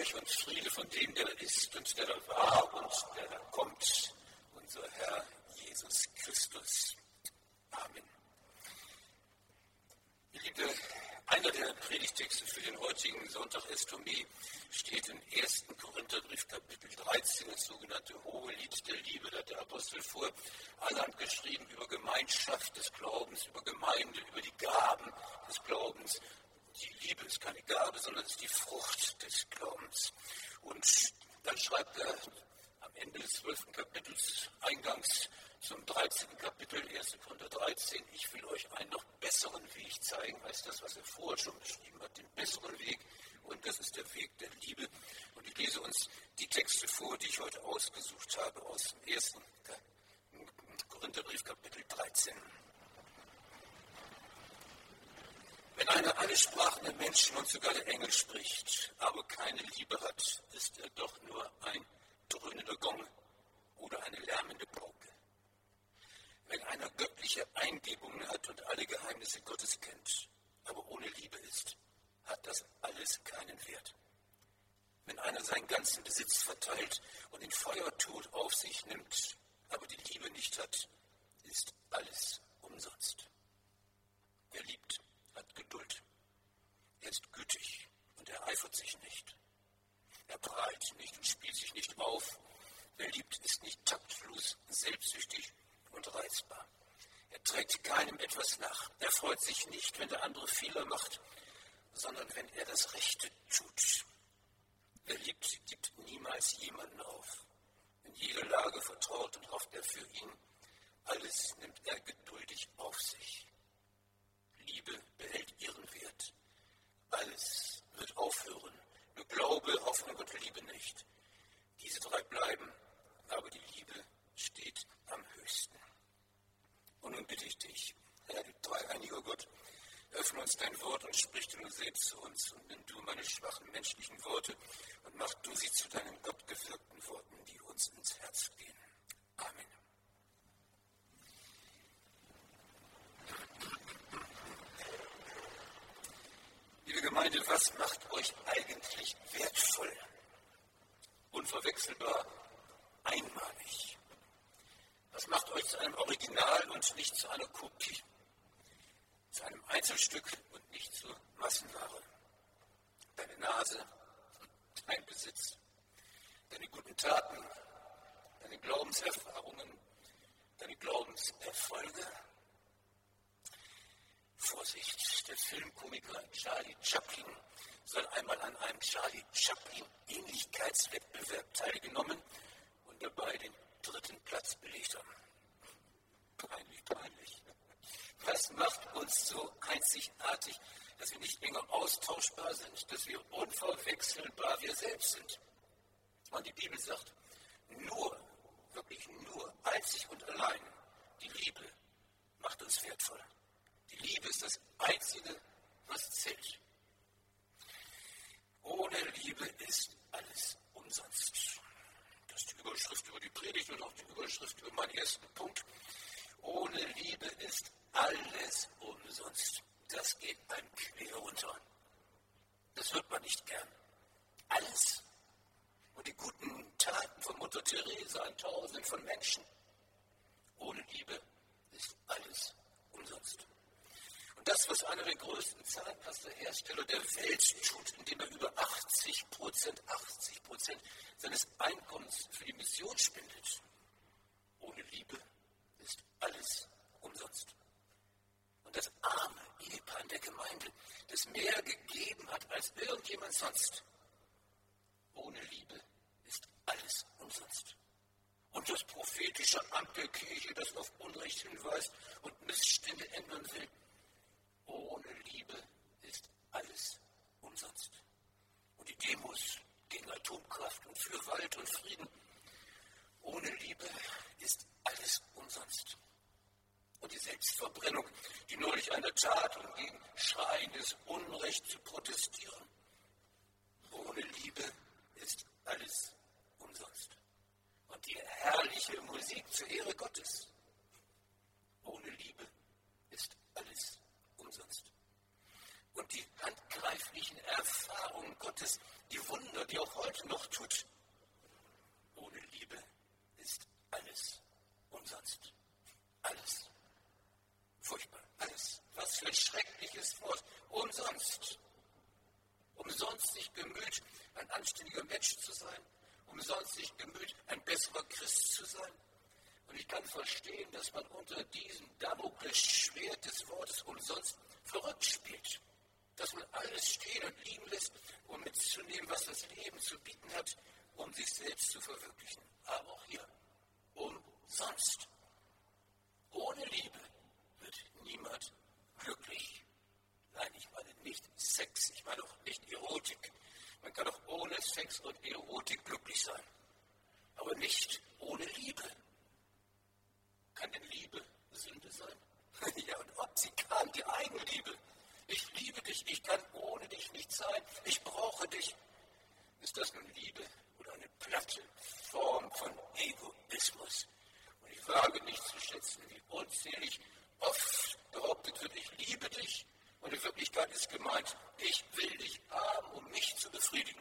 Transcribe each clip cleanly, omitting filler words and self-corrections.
euch und Friede von dem, der da ist und der da war und der da kommt, unser Herr Jesus Christus. Amen. Ihr Liebe, einer der Predigtexte für den heutigen Sonntag Estomie steht im 1. Korintherbrief, Kapitel 13, das sogenannte Hohelied der Liebe. Da hat der Apostel vor allerhand geschrieben über Gemeinschaft des Glaubens, über Gemeinde, über die Gaben des Glaubens. Die Liebe ist keine Gabe, sondern es ist die Frucht des Glaubens. Und dann schreibt er am Ende des 12. Kapitels eingangs zum 13. Kapitel, 1. Korinther 13, ich will euch einen noch besseren Weg zeigen, heißt das, was er vorher schon beschrieben hat, den besseren Weg, und das ist der Weg der Liebe. Und ich lese uns die Texte vor, die ich heute ausgesucht habe, aus dem 1. Korintherbrief, Kapitel 13. Wenn einer alle Sprachen der Menschen und sogar der Engel spricht, aber keine Liebe hat, ist er doch nur ein dröhnender Gong oder eine lärmende Pauke. Wenn einer göttliche Eingebungen hat und alle Geheimnisse Gottes kennt, aber ohne Liebe ist, hat das alles keinen Wert. Wenn einer seinen ganzen Besitz verteilt und den Feuertod auf sich nimmt, aber die Liebe nicht hat, ist alles umsonst. Wer liebt, hat Geduld. Er ist gütig und er eifert sich nicht. Er prahlt nicht und spielt sich nicht auf. Wer liebt, ist nicht taktlos, selbstsüchtig und reizbar. Er trägt keinem etwas nach. Er freut sich nicht, wenn der andere Fehler macht, sondern wenn er das Rechte tut. Wer liebt, gibt niemals jemanden auf. In jeder Lage vertraut und hofft er für ihn. Alles nimmt er geduldig auf sich. Liebe behält ihren Wert. Alles wird aufhören. Nur Glaube, Hoffnung und Liebe nicht. Diese drei bleiben, aber die Liebe steht am höchsten. Und nun bitte ich dich, Herr, du dreieiniger Gott, öffne uns dein Wort und sprich du nur selbst zu uns und nimm du meine schwachen menschlichen Worte und mach du sie zu deinen gottgewirkten Worten, die uns ins Herz gehen. Amen. Liebe Gemeinde, was macht euch eigentlich wertvoll, unverwechselbar, einmalig? Was macht euch zu einem Original und nicht zu einer Kopie? Zu einem Einzelstück und nicht zur Massenware? Deine Nase, dein Besitz, deine guten Taten, deine Glaubenserfahrungen, deine Glaubenserfolge? Vorsicht, der Filmkomiker Charlie Chaplin soll einmal an einem Charlie Chaplin-Ähnlichkeitswettbewerb teilgenommen und dabei den 3. Platz belegt haben. Peinlich, peinlich. Was macht uns so einzigartig, dass wir nicht länger austauschbar sind, dass wir unverwechselbar wir selbst sind? Und die Bibel sagt, nur, wirklich nur, einzig und allein die Liebe macht uns wertvoll. Die Liebe ist das Einzige, was zählt. Ohne Liebe ist alles umsonst. Das ist die Überschrift über die Predigt und auch die Überschrift über meinen ersten Punkt. Ohne Liebe ist alles umsonst. Das geht einem quer runter. Das hört man nicht gern. Alles. Und die guten Taten von Mutter Teresa an Tausenden von Menschen. Ohne Liebe ist alles umsonst. Und das, was einer der größten Zahnpasta-Hersteller der Welt tut, indem er über 80% seines Einkommens für die Mission spendet. Ohne Liebe ist alles umsonst. Und das arme Ehepaar in der Gemeinde, das mehr gegeben hat als irgendjemand sonst. Ohne Liebe ist alles umsonst. Und das prophetische Amt der Kirche, das auf Unrecht hinweist und Missstände ändern will. Ohne Liebe ist alles umsonst. Und die Demos gegen Atomkraft und für Wald und Frieden. Ohne Liebe ist alles umsonst. Und die Selbstverbrennung, die neulich einer Tat, um gegen schreiendes Unrecht zu protestieren. Ohne Liebe ist alles umsonst. Und die herrliche Musik zur Ehre Gottes. Ohne Liebe ist alles umsonst. Und die handgreiflichen Erfahrungen Gottes, die die Wunder, die auch heute noch tut. Ohne Liebe ist alles umsonst. Alles. Furchtbar. Alles. Was für ein schreckliches Wort. Umsonst. Umsonst sich bemüht, ein anständiger Mensch zu sein. Umsonst sich bemüht, ein besserer Christ zu sein. Und ich kann verstehen, dass man unter diesem Damoklesschwert des Wortes umsonst verrückt spielt. Dass man alles stehen und liegen lässt, um mitzunehmen, was das Leben zu bieten hat, um sich selbst zu verwirklichen. Aber auch hier, umsonst. Ohne Liebe wird niemand glücklich. Nein, ich meine nicht Sex, ich meine auch nicht Erotik. Man kann auch ohne Sex und Erotik glücklich sein. Aber nicht ohne Liebe. Kann denn Liebe Sünde sein? Ja, und ob sie kann, die Eigenliebe. Ich liebe dich, ich kann ohne dich nicht sein, ich brauche dich. Ist das nun Liebe oder eine platte Form von Egoismus? Und ich wage nicht zu schätzen, wie unzählig oft behauptet wird, ich liebe dich. Und in Wirklichkeit ist gemeint, ich will dich haben, um mich zu befriedigen.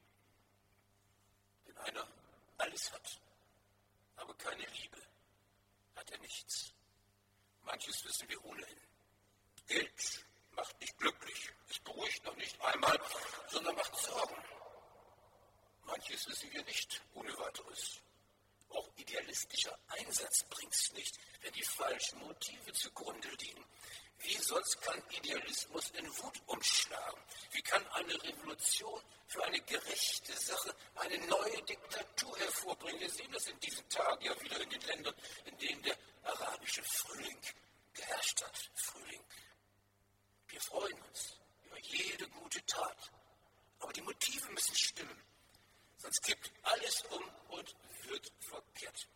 Wenn einer alles hat, aber keine Liebe, hat er nichts. Manches wissen wir ohnehin. Geld macht nicht glücklich, es beruhigt noch nicht einmal, sondern macht Sorgen. Manches wissen wir nicht ohne weiteres. Auch idealistischer Einsatz bringt's nicht, wenn die falschen Motive zugrunde liegen. Wie sonst kann Idealismus in Wut umschlagen? Wie kann eine Revolution für eine gerechte Sache eine neue Diktatur hervorbringen? Wir sehen das in diesen Tagen ja wieder in den Ländern, in denen der arabische Frühling geherrscht hat. Frühling. Wir freuen uns über jede gute Tat. Aber die Motive müssen stimmen. Sonst kippt alles um und wird verkehrt.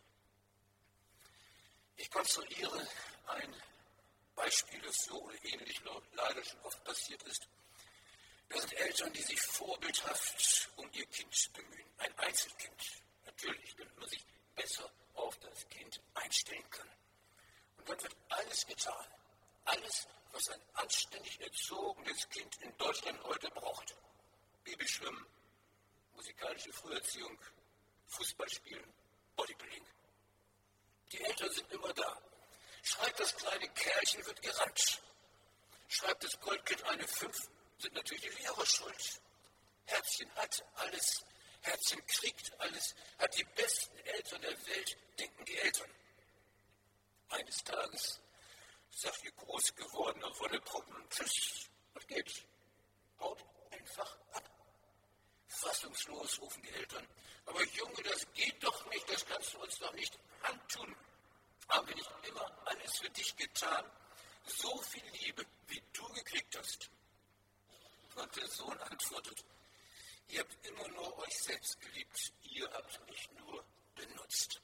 Ich konstruiere ein Beispiel, das so oder ähnlich leider schon oft passiert ist. Das sind Eltern, die sich vorbildhaft um ihr Kind bemühen. Ein Einzelkind. Natürlich, damit man sich besser auf das Kind einstellen kann. Und dann wird alles getan. Alles, was ein anständig erzogenes Kind in Deutschland heute braucht. Babyschwimmen, musikalische Früherziehung, Fußballspielen, Bodybuilding. Die Eltern sind immer da. Schreibt das kleine Kerlchen, wird gerannt. Schreibt das Goldkind eine 5, sind natürlich die Lehrer schuld. Herzchen hat alles, Herzchen kriegt alles, hat die besten Eltern der Welt, denken die Eltern. Eines Tages sagt ihr groß gewordener Wonneproppen, tschüss, was geht? Haut einfach ab. Fassungslos rufen die Eltern, aber Junge, das geht doch nicht, das kannst du uns doch nicht antun. Haben wir nicht immer alles für dich getan? So viel Liebe, wie du gekriegt hast. Und der Sohn antwortet, ihr habt immer nur euch selbst geliebt, ihr habt mich nur benutzt.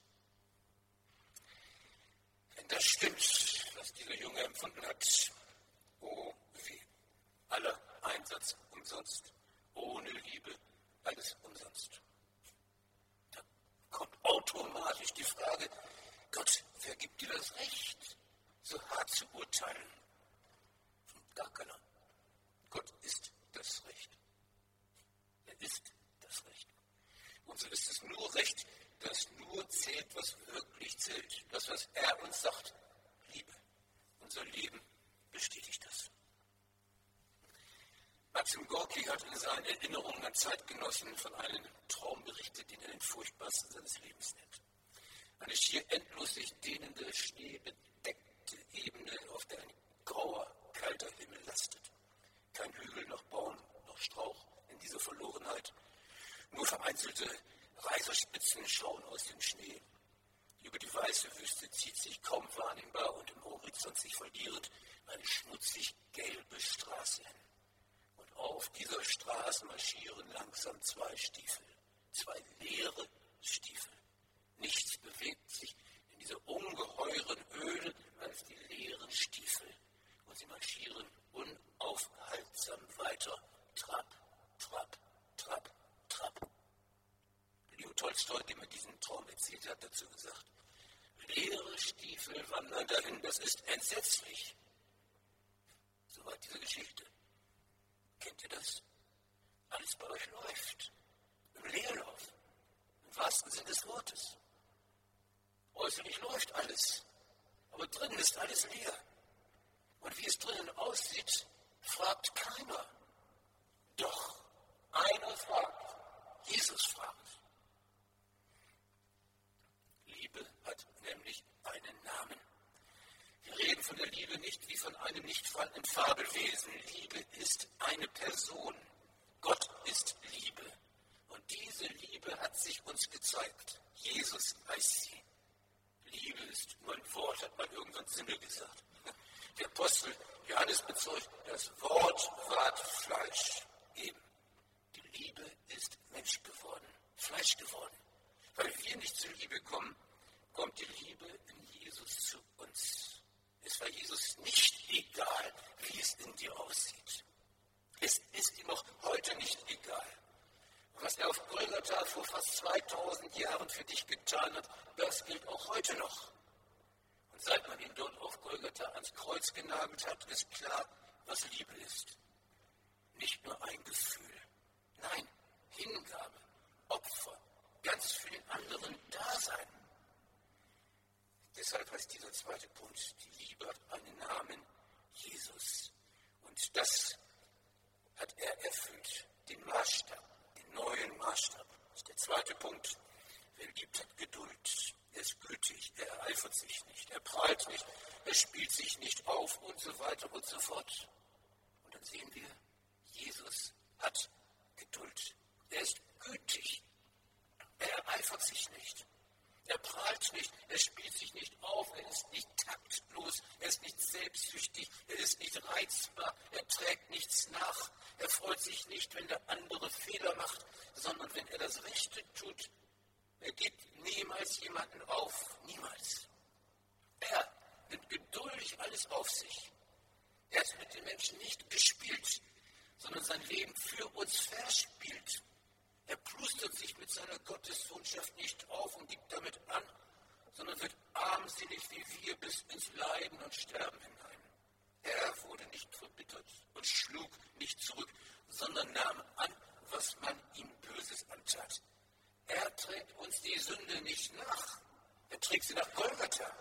Wenn das stimmt, was dieser Junge empfunden hat, oh weh, aller Einsatz umsonst, ohne Liebe alles umsonst. Da kommt automatisch die Frage, Gott, wer gibt dir das Recht, so hart zu urteilen? Gar keiner. Gott ist das Recht. Er ist das Recht. Und so ist es nur Recht, dass nur zählt, was wirklich zählt. Das, was er uns sagt, Liebe. Unser Leben bestätigt das. Maxim Gorki hat in seinen Erinnerungen an Zeitgenossen von einem Traum berichtet, den er den furchtbarsten seines Lebens nennt. Eine schier endlos sich dehnende, schneebedeckte Ebene, auf der ein grauer, kalter Himmel lastet. Kein Hügel, noch Baum, noch Strauch in dieser Verlorenheit. Nur vereinzelte Reiserspitzen schauen aus dem Schnee. Über die weiße Wüste zieht sich kaum wahrnehmbar und im Horizont sich verlierend eine schmutzig gelbe Straße hin. Und auf dieser Straße marschieren langsam 2 Stiefel, 2 leere Stiefel. Nichts bewegt sich in dieser ungeheuren Öde als die leeren Stiefel. Und sie marschieren unaufhaltsam weiter. Trab, trab, trab, trab. Leo Tolstoi, dem er diesen Traum erzählt hat, dazu gesagt, leere Stiefel wandern dahin, das ist entsetzlich. Soweit diese Geschichte. Kennt ihr das? alles bei euch läuft. Im Leerlauf. Im wahrsten Sinne des Wortes. Äußerlich läuft alles, aber drinnen ist alles leer. Und wie es drinnen aussieht, fragt keiner. Doch einer fragt. Jesus fragt. Liebe hat nämlich einen Namen. Wir reden von der Liebe nicht wie von einem nicht vorhandenen Fabelwesen. Liebe ist eine Person. Gott ist Liebe. Und diese Liebe hat sich uns gezeigt. Jesus heißt sie. Liebe ist nur ein Wort, hat man irgendwann Simmel gesagt. Der Apostel Johannes bezeugt, das Wort ward Fleisch. Eben. Die Liebe ist Mensch geworden, Fleisch geworden. Weil wir nicht zur Liebe kommen, kommt die Liebe in Jesus zu uns. Es war Jesus nicht egal, wie es in dir aussieht. Es ist ihm auch heute nicht egal. Was er auf Golgatha vor fast 2000 Jahren für dich getan hat, das gilt auch heute noch. Und seit man ihn dort auf Golgatha ans Kreuz genagelt hat, ist klar, was Liebe ist. Nicht nur ein Gefühl. Nein, Hingabe, Opfer, ganz für den anderen Dasein. Deshalb heißt dieser zweite Punkt, die Liebe hat einen Namen, Jesus. Und das hat er erfüllt, den Maßstab, den neuen Maßstab. Das ist der zweite Punkt. Wer liebt, hat Geduld. Er ist gütig, er ereifert sich nicht, er prahlt nicht, er spielt sich nicht auf und so weiter und so fort. Und dann sehen wir, Jesus hat Geduld. Er ist gütig. Er ereifert sich nicht. Er prahlt nicht, er spielt sich nicht auf, er ist nicht taktlos, er ist nicht selbstsüchtig, er ist nicht reizbar, er trägt nichts nach, er freut sich nicht, wenn der andere Fehler macht, sondern wenn er das Rechte tut. Er gibt niemals jemanden auf, niemals. Er nimmt geduldig alles auf sich. Er hat mit den Menschen nicht gespielt, sondern sein Leben für uns verspielt. Er plustert sich mit seiner Gottessohnschaft nicht auf und gibt damit an, sondern wird armselig wie wir bis ins Leiden und Sterben hinein. Er wurde nicht verbittert und schlug nicht zurück, sondern nahm an, was man ihm Böses antat. Er trägt uns die Sünde nicht nach, er trägt sie nach Golgatha.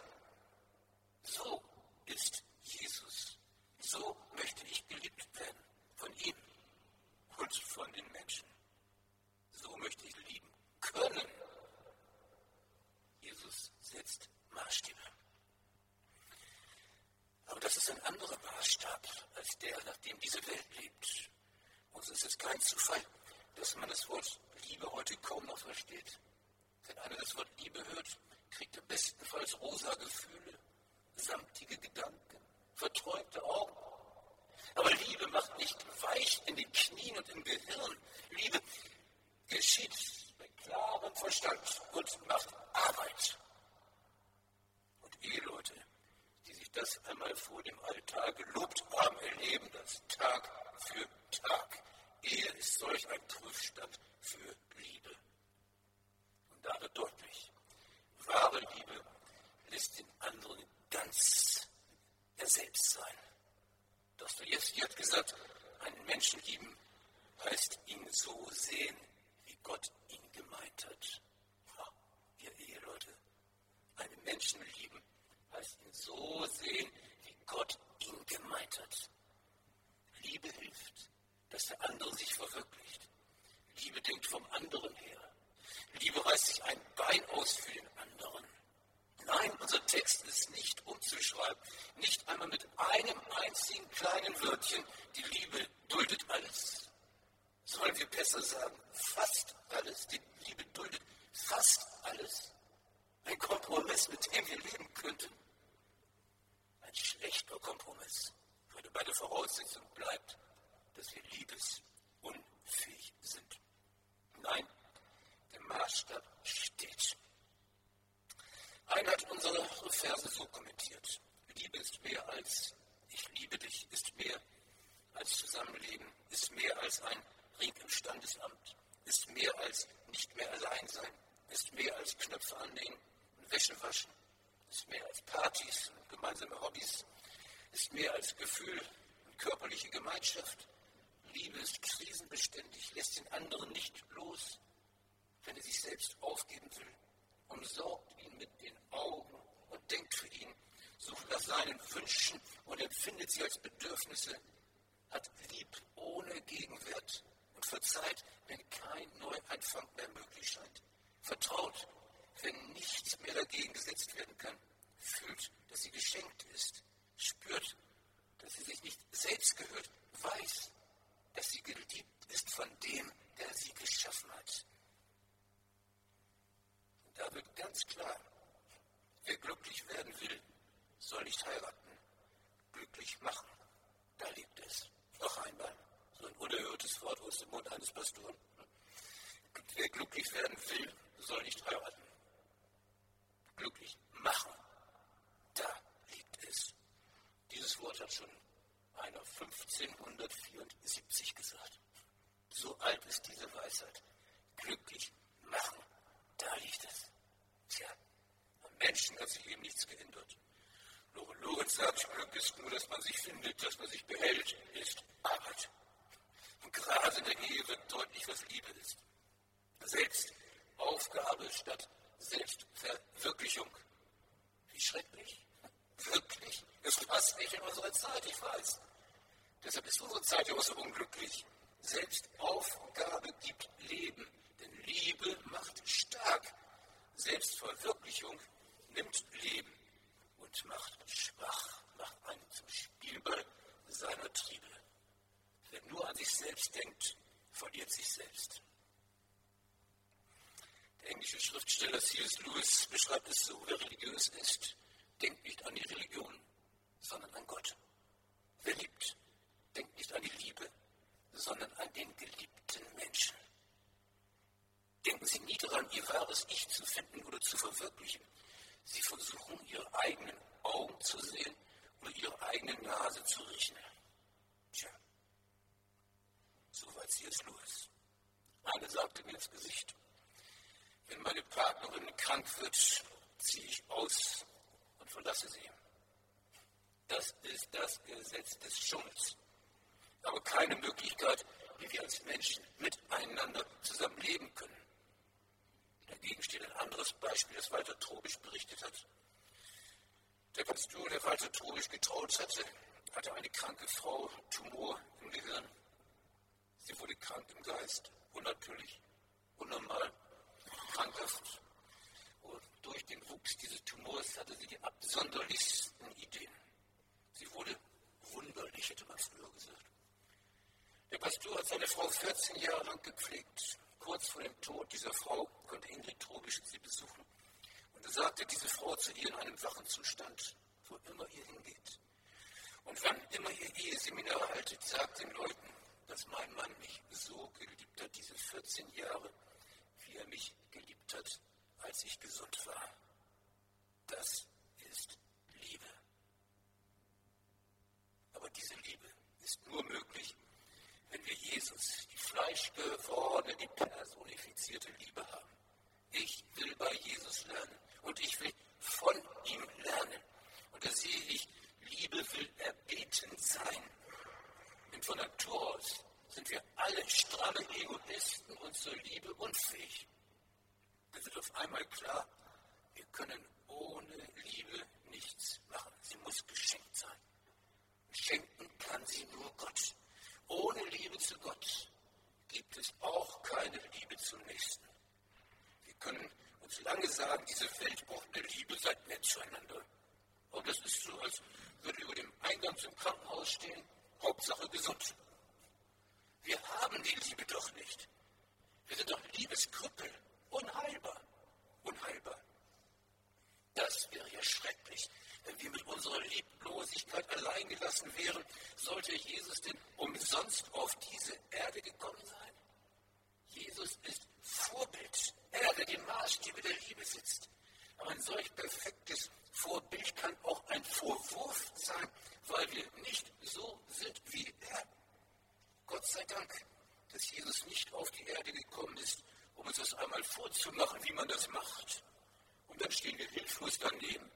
So ist Jesus. So möchte ich geliebt werden, von ihm und von den Menschen. So möchte ich lieben können. Jesus setzt Maßstäbe. Aber das ist ein anderer Maßstab als der, nach dem diese Welt lebt. Uns ist es kein Zufall, dass man das Wort Liebe heute kaum noch versteht. Wenn einer das Wort Liebe hört, kriegt er bestenfalls rosa Gefühle, samtige Gedanken, verträumte Augen. Aber Liebe macht nicht weich in den Knien und im Gehirn. Liebe geschieht mit klarem Verstand und macht Arbeit. Und Eheleute, die sich das einmal vor dem Altar gelobt haben, erleben das Tag für Tag. Ehe ist solch ein Prüfstand für Liebe. Und da wird deutlich, wahre Liebe lässt den anderen ganz er selbst sein. Dostojewski hat gesagt, einen Menschen lieben heißt ihn so sehen, wie Gott ihn gemeint hat. Ja, ihr Eheleute, einen Menschen lieben heißt ihn so sehen, wie Gott ihn gemeint hat. Liebe hilft, dass der andere sich verwirklicht. Liebe denkt vom anderen her. Liebe reißt sich ein Bein aus für den anderen. Nein, unser Text ist nicht umzuschreiben. Nicht einmal mit einem einzigen kleinen Wörtchen. Die Liebe duldet alles. Sollen wir besser sagen, fast alles? Die Liebe duldet fast alles. Ein Kompromiss, mit dem wir leben könnten. Ein schlechter Kompromiss, weil bei der Voraussetzung bleibt, dass wir liebesunfähig sind. Nein, der Maßstab steht. Einer hat unsere Verse so kommentiert. Liebe ist mehr als ich liebe dich, ist mehr als Zusammenleben, ist mehr als ein Ring im Standesamt, ist mehr als nicht mehr allein sein, ist mehr als Knöpfe annähen und Wäsche waschen, ist mehr als Partys und gemeinsame Hobbys, ist mehr als Gefühl und körperliche Gemeinschaft. Liebe ist krisenbeständig, lässt den anderen nicht los, wenn er sich selbst aufgeben will, umsorgt ihn mit den Augen und denkt für ihn, sucht nach seinen Wünschen und empfindet sie als Bedürfnisse, hat lieb ohne Gegenwert und verzeiht, wenn kein Neuanfang mehr möglich scheint, vertraut, wenn nichts mehr dagegen gesetzt werden kann, fühlt, dass sie geschenkt ist, spürt, dass sie sich nicht selbst gehört, weiß, dass sie geliebt ist von dem, der sie geschaffen hat. Und da wird ganz klar, wer glücklich werden will, soll nicht heiraten, glücklich machen, da liegt es. Noch einmal, so ein unerhörtes Wort aus dem Mund eines Pastoren. Wer glücklich werden will, soll nicht heiraten, glücklich machen, da liegt es. Dieses Wort hat schon einer 1574 gesagt. So alt ist diese Weisheit. Glücklich machen, da liegt es. Tja, am Menschen hat sich eben nichts geändert. Lorenz sagt, Glück ist nur, dass man sich findet, dass man sich behält, ist Arbeit. Und gerade in der Ehe wird deutlich, was Liebe ist. Selbstaufgabe statt Selbstverwirklichung. Wie schrecklich. Wirklich. Es passt nicht in unsere Zeit, ich weiß. Deshalb ist unsere Zeit ja auch so unglücklich. Selbstaufgabe gibt Leben, denn Liebe macht stark. Selbstverwirklichung nimmt Leben und macht schwach, macht einen zum Spielball seiner Triebe. Wer nur an sich selbst denkt, verliert sich selbst. Der englische Schriftsteller C.S. Lewis beschreibt es so: Wer religiös ist, denkt nicht an die Religion, sondern an Gott. Wer liebt, denkt nicht an die Liebe, sondern an den geliebten Menschen. Denken Sie nie daran, Ihr wahres Ich zu finden oder zu verwirklichen. Sie versuchen, Ihre eigenen Augen zu sehen oder Ihre eigene Nase zu riechen. Tja, soweit C.S. Lewis. Eine sagte mir ins Gesicht: Wenn meine Partnerin krank wird, ziehe ich aus und verlasse sie. Das ist das Gesetz des Dschungels. Aber keine Möglichkeit, wie wir als Menschen miteinander zusammenleben können. Dagegen steht ein anderes Beispiel, das Walter Trobisch berichtet hat. Der Pastor, der Walter Trobisch getraut hatte eine kranke Frau, Tumor im Gehirn. Sie wurde krank im Geist, unnatürlich, unnormal, krankhaft. Und durch den Wuchs dieses Tumors hatte sie die absonderlichsten Ideen. Sie wurde wunderlich, hätte man früher gesagt. Der Pastor hat seine Frau 14 Jahre lang gepflegt. Kurz vor dem Tod dieser Frau konnte Ingrid Trobisch sie besuchen. Und er sagte, diese Frau zu ihr in einem wachen Zustand, wo immer ihr hingeht. Und wann immer ihr Eheseminar haltet, sagt den Leuten, dass mein Mann mich so geliebt hat, diese 14 Jahre, wie er mich geliebt hat, als ich gesund war. Das ist Liebe. Aber diese Liebe ist nur möglich, wenn wir Jesus, die fleischgewordene, die personifizierte Liebe haben. Ich will bei Jesus lernen und ich will von ihm lernen. Und da sehe ich, Liebe will erbeten sein. Denn von Natur aus sind wir alle stramme Egoisten und zur Liebe unfähig. Da wird auf einmal klar, wir können ohne Liebe nichts machen. Sie muss geschenkt sein. Schenken kann sie nur Gott. Ohne Liebe zu Gott gibt es auch keine Liebe zum Nächsten. Wir können uns lange sagen, diese Welt braucht eine Liebe, seid nett zueinander. Aber das ist so, als würde über dem Eingang zum Krankenhaus stehen, Hauptsache gesund. Wir haben die Liebe doch nicht. Wir sind doch Liebeskrüppel, unheilbar, unheilbar. Das wäre ja schrecklich, wenn wir mit unserer Lieblosigkeit allein gelassen wären. Sollte Jesus denn umsonst auf diese Erde gekommen sein? Jesus ist Vorbild, er, der die Maßstäbe der Liebe setzt. Aber ein solch perfektes Vorbild kann auch ein Vorwurf sein, weil wir nicht so sind wie er. Gott sei Dank, dass Jesus nicht auf die Erde gekommen ist, um uns das einmal vorzumachen, wie man das macht. Und dann stehen wir hilflos daneben.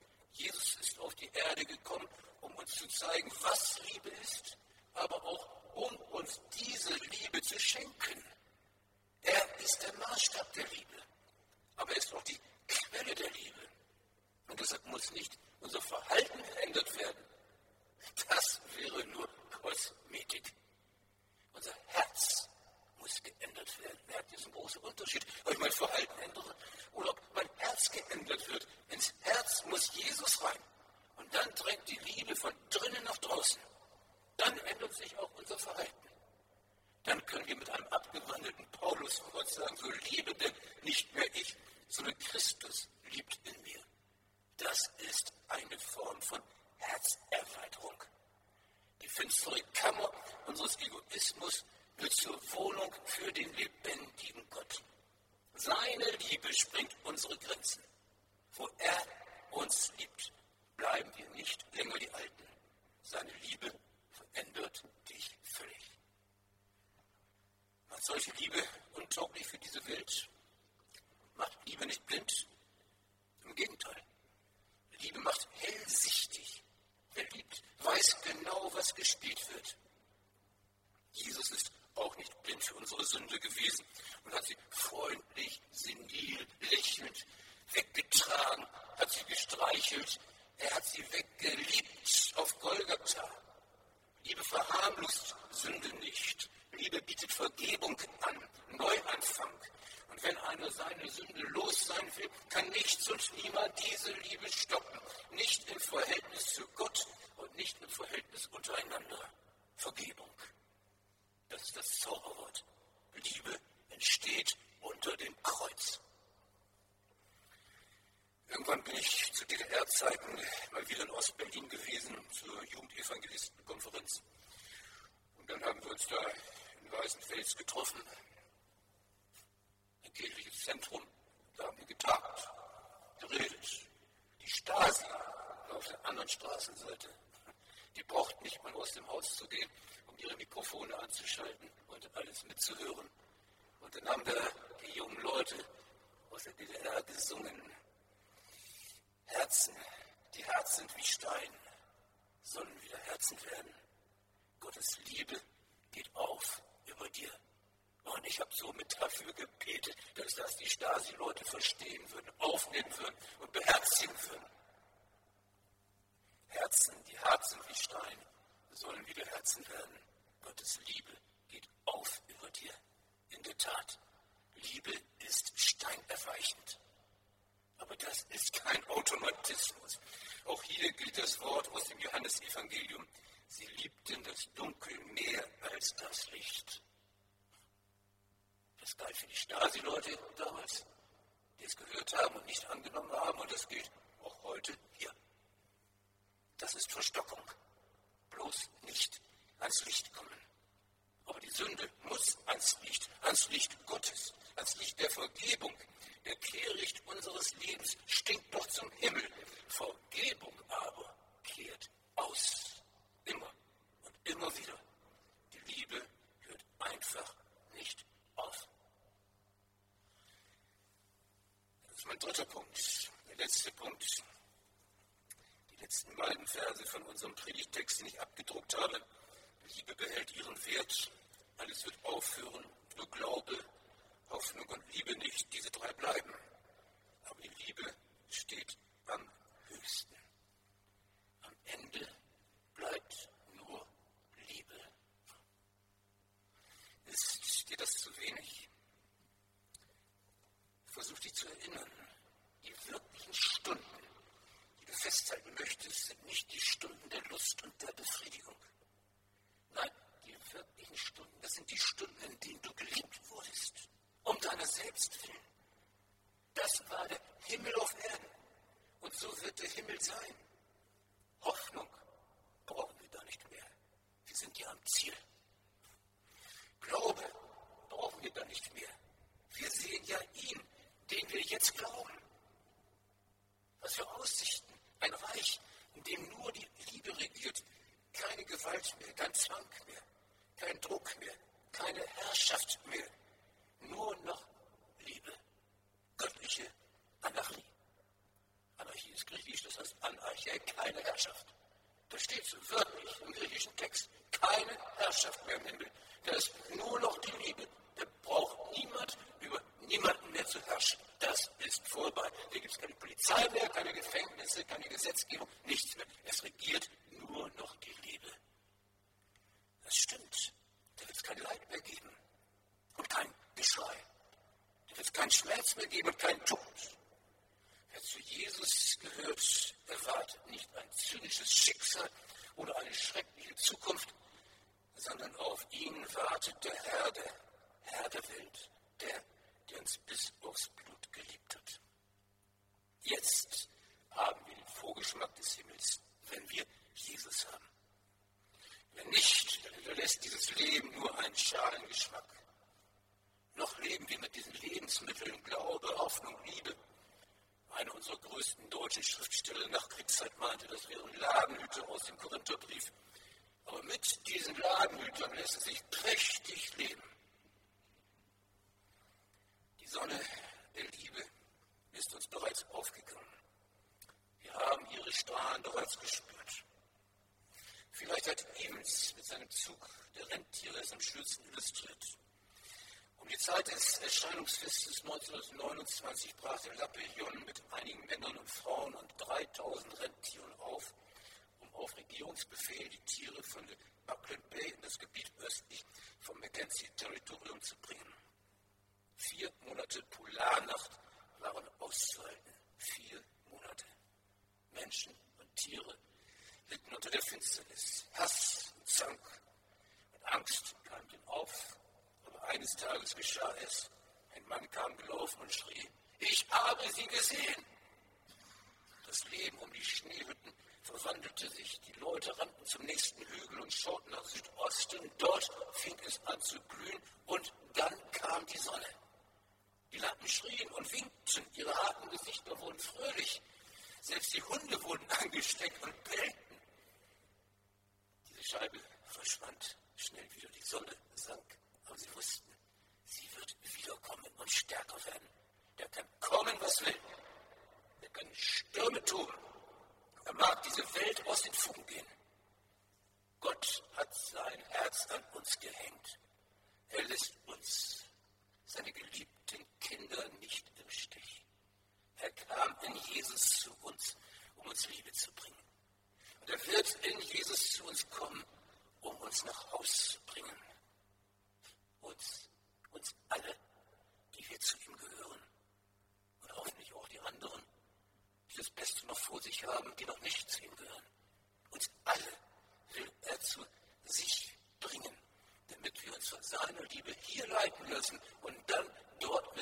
Jesus ist auf die Erde gekommen, um uns zu zeigen, was Liebe ist, aber auch um uns diese Liebe zu schenken. Er ist der Maßstab der Liebe, aber er ist auch die Quelle der Liebe. Und deshalb muss nicht unser Verhalten verändert werden. Das wäre nur Kosmetik. Unser Herz muss geändert werden. Merkt ihr diesen großen Unterschied? Ob ich mein Verhalten ändere oder ob mein Herz geändert wird. Ins Herz muss Jesus rein. Und dann drängt die Liebe von drinnen nach draußen. Dann ändert sich auch unser Verhalten. Dann können wir mit einem abgewandelten Pauluswort sagen, so liebe denn nicht mehr ich, sondern Christus liebt in mir. Das ist eine Form von Herzerweiterung. Die finstere Kammer unseres Egoismus wird zur Wohnung für den lebendigen Gott. Seine Liebe sprengt unsere Grenzen. Wo er uns liebt, bleiben wir nicht länger die Alten. Seine Liebe verändert dich völlig. Macht solche Liebe untauglich für diese Welt? Macht Liebe nicht blind? Im Gegenteil. Liebe macht hellsichtig. Wer liebt, weiß genau, was gespielt wird. Jesus ist auch nicht blind für unsere Sünde gewesen und hat sie freundlich, senil, lächelnd weggetragen, hat sie gestreichelt, er hat sie weggeliebt auf Golgatha. Liebe verharmlost Sünde nicht. Liebe bietet Vergebung an, Neuanfang. Und wenn einer seine Sünde los sein will, kann nichts und niemand diese Liebe stoppen. Nicht im Verhältnis zu Gott und nicht im Verhältnis untereinander. Vergebung. Das ist das Zauberwort. Liebe entsteht unter dem Kreuz. Irgendwann bin ich zu DDR-Zeiten mal wieder in Ostberlin gewesen, zur Jugendevangelistenkonferenz. Und dann haben wir uns da in Weißenfels getroffen, ein kirchliches Zentrum. Da haben wir getagt, geredet. Die Stasi war auf der anderen Straßenseite. Die braucht nicht mal aus dem Haus zu gehen, um ihre Mikrofone anzuschalten und alles mitzuhören. Und dann haben da die jungen Leute aus der DDR gesungen. Herzen, die hart sind wie Stein, sollen wieder Herzen werden. Gottes Liebe geht auf über dir. Und ich habe somit dafür gebetet, dass das die Stasi-Leute verstehen würden, aufnehmen würden und beherzigen würden. Herzen, die hart sind wie Stein, sollen wieder Herzen werden. Gottes Liebe geht auf über dir. In der Tat, Liebe ist steinerweichend. Aber das ist kein Automatismus. Auch hier gilt das Wort aus dem Johannesevangelium. Sie liebten das Dunkel mehr als das Licht. Das galt für die Stasi-Leute damals, die es gehört haben und nicht angenommen haben. Und das gilt auch heute hier. Das ist Verstockung. Bloß nicht ans Licht kommen. Aber die Sünde muss ans Licht Gottes, ans Licht der Vergebung. Der Kehricht unseres Lebens stinkt doch zum Himmel. Vergebung aber kehrt aus. Immer und immer wieder. Die Liebe hört einfach nicht auf. Das ist mein dritter Punkt. Der letzte Punkt. Die letzten beiden Verse von unserem Predigtext, den ich abgedruckt habe. Liebe behält ihren Wert. Alles wird aufhören. Nur Glaube, Hoffnung und Liebe nicht. Diese drei bleiben. Aber die Liebe steht am höchsten. Am Ende bleibt nur Liebe. Ist dir das zu wenig? Versuch dich zu erinnern. Die wirklichen Stunden, die du festhalten möchtest, sind nicht die Stunden der Lust und der Befriedigung. Nein, die wirklichen Stunden, das sind die Stunden, in denen du geliebt wurdest. Um deiner selbst willen. Das war der Himmel auf Erden. Und so wird der Himmel sein. Hoffnung brauchen wir da nicht mehr. Wir sind ja am Ziel. Glaube brauchen wir da nicht mehr. Wir sehen ja ihn, den wir jetzt glauben. Was für Aussichten. Ein Reich, in dem nur die Liebe regiert. Keine Gewalt mehr, kein Zwang mehr, kein Druck mehr, keine Herrschaft mehr. Nur noch Liebe. Göttliche Anarchie. Anarchie ist griechisch, das heißt Anarchie, keine Herrschaft. Da steht so wörtlich im griechischen Text, keine Herrschaft mehr im Himmel. Da ist nur noch die Liebe. Da braucht niemand über niemanden mehr zu herrschen. Das ist vorbei. Da gibt es keine Polizei mehr, keine Gefängnisse, keine Gesetzgebung, nichts mehr. Es regiert nur noch die Liebe. Das stimmt. Da wird es kein Leid mehr geben und kein Geschrei. Da wird es keinen Schmerz mehr geben und keinen Tod. Wer zu Jesus gehört, erwartet nicht ein zynisches Schicksal oder eine schreckliche Zukunft, sondern auf ihn wartet der Herr der Welt, der uns bis aufs Blut geliebt hat. Jetzt haben wir den Vorgeschmack des Himmels, wenn wir Jesus haben. Wenn nicht, dann hinterlässt dieses Leben nur einen schalen Geschmack. Noch leben wir mit diesen Lebensmitteln Glaube, Hoffnung, Liebe. Eine unserer größten deutschen Schriftsteller nach Kriegszeit meinte, das wären Ladenhüter aus dem Korintherbrief. Aber mit diesen Ladenhütern lässt es sich prächtig leben. Die Sonne der Liebe ist uns bereits aufgegangen. Wir haben ihre Strahlen bereits gespürt. Vielleicht hat Evans mit seinem Zug der Rentiere es am schönsten illustriert. Um die Zeit des Erscheinungsfestes 1929 brach der Lapillion mit einigen Männern und Frauen und 3000 Rentieren auf, um auf Regierungsbefehl die Tiere von der Buckland Bay in das Gebiet östlich vom Mackenzie-Territorium zu bringen. 4 Monate Polarnacht waren auszuhalten. 4 Monate. Menschen und Tiere litten unter der Finsternis. Hass und Zank und Angst keimten auf. Aber eines Tages geschah es. Ein Mann kam gelaufen und schrie, ich habe sie gesehen. Das Leben um die Schneehütten verwandelte sich. Die Leute rannten zum nächsten Hügel und schauten nach Südosten. Dort fing es an zu glühen und dann kam die Sonne. Die Lampen schrien und winkten, ihre harten Gesichter wurden fröhlich. Selbst die Hunde wurden angesteckt und bellten. Diese Scheibe verschwand schnell wieder. Die Sonne sank, aber sie wussten, sie wird wiederkommen und stärker werden. Der kann kommen, was will. Der kann Stürme toben. Er mag diese Welt aus den Fugen gehen. Gott hat sein Herz an uns gehängt. Er lässt uns, seine geliebten Kinder, nicht im Stich. Er kam in Jesus zu uns, um uns Liebe zu bringen. Und er wird in Jesus zu uns kommen, um uns nach Haus zu bringen. Uns alle, die wir zu ihm gehören. Und hoffentlich auch die anderen, die das Beste noch vor sich haben, die noch nicht zu ihm gehören. Uns alle will er zu sich bringen, damit wir uns von seiner Liebe hier leiten lassen und dann dort